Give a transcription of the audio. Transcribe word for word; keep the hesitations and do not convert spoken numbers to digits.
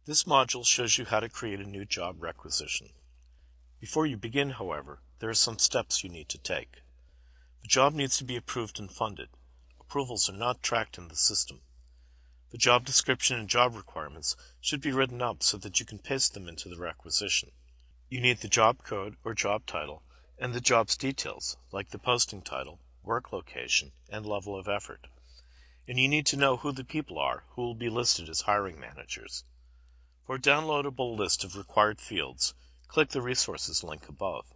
This module shows you how to create a new job requisition. Before you begin, however, there are some steps you need to take. The job needs to be approved and funded. Approvals are not tracked in the system. The job description and job requirements should be written up so that you can paste them into the requisition. You need the job code or job title and the job's details, like the posting title, work location, and level of effort. And you need to know who the people are who will be listed as hiring managers. For a downloadable list of required fields, click the resources link above.